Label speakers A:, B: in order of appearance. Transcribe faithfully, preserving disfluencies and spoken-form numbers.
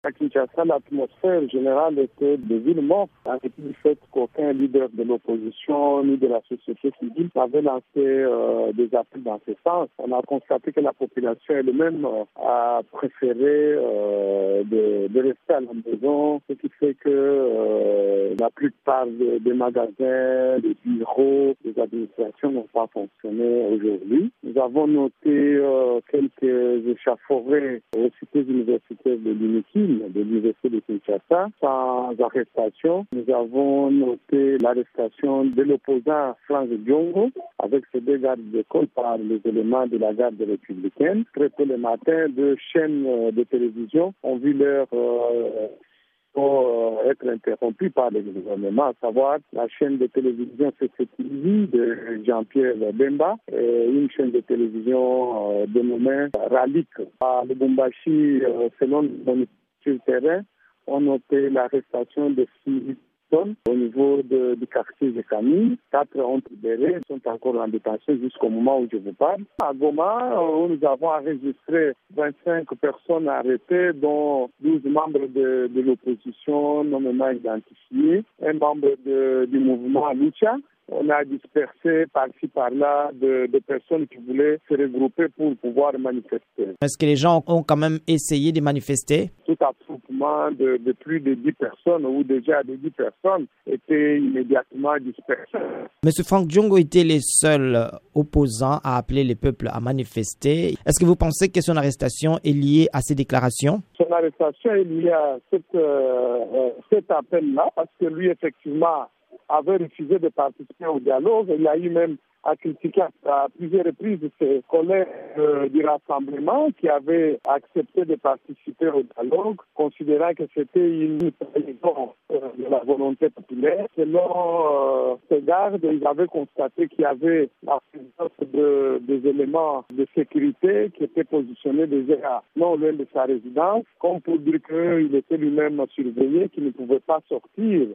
A: À Kinshasa, l'atmosphère générale était de ville morte, en dépit du fait qu'aucun leader de l'opposition ni de la société civile n'avait lancé euh, des appels dans ce sens. On a constaté que la population elle-même euh, a préféré euh, de, de rester à la maison, ce qui fait que euh, la plupart des, des magasins, des bureaux, des administrations n'ont pas fonctionné aujourd'hui. Nous avons noté euh, quelques échauffourées aux cités universitaires de l'UNIKI, de l'Université de Kinshasa, sans arrestation. Nous avons noté l'arrestation de l'opposant Franz Diongo avec ses deux gardes d'école par les éléments de la garde républicaine. Très tôt le matin, deux chaînes de télévision ont vu leur euh, pour être interrompues par le gouvernement, à savoir la chaîne de télévision C C T V de Jean-Pierre Bemba et une chaîne de télévision euh, dénommée Ralik. À Lubumbashi, euh, selon le sur le terrain, on notait l'arrestation de six personnes au niveau de, du quartier de Camille. Quatre ont libéré, sont encore en détention jusqu'au moment où je vous parle. À Goma, où nous avons enregistré vingt-cinq personnes arrêtées, dont douze membres de, de l'opposition nommément identifiés, un membre de, du mouvement Lucha. On a dispersé par-ci par-là de, de personnes qui voulaient se regrouper pour pouvoir manifester.
B: Est-ce que les gens ont quand même essayé de manifester?
A: Tout attroupement de, de plus de dix personnes ou déjà de dix personnes étaient immédiatement dispersés.
B: Monsieur Frank Diongo était le seul opposant à appeler le peuple à manifester. Est-ce que vous pensez que son arrestation est liée à ces déclarations?
A: Son arrestation est liée à cette, euh, cet appel-là parce que lui, effectivement, avait refusé de participer au dialogue. Il a eu même à critiquer à plusieurs reprises ses collègues euh, du rassemblement qui avaient accepté de participer au dialogue, considérant que c'était une trahison euh, de la volonté populaire. Selon euh, ces gardes, ils avaient constaté qu'il y avait la présence de, des éléments de sécurité qui étaient positionnés déjà non loin de sa résidence, comme pour dire qu'il était lui-même surveillé, qu'il ne pouvait pas sortir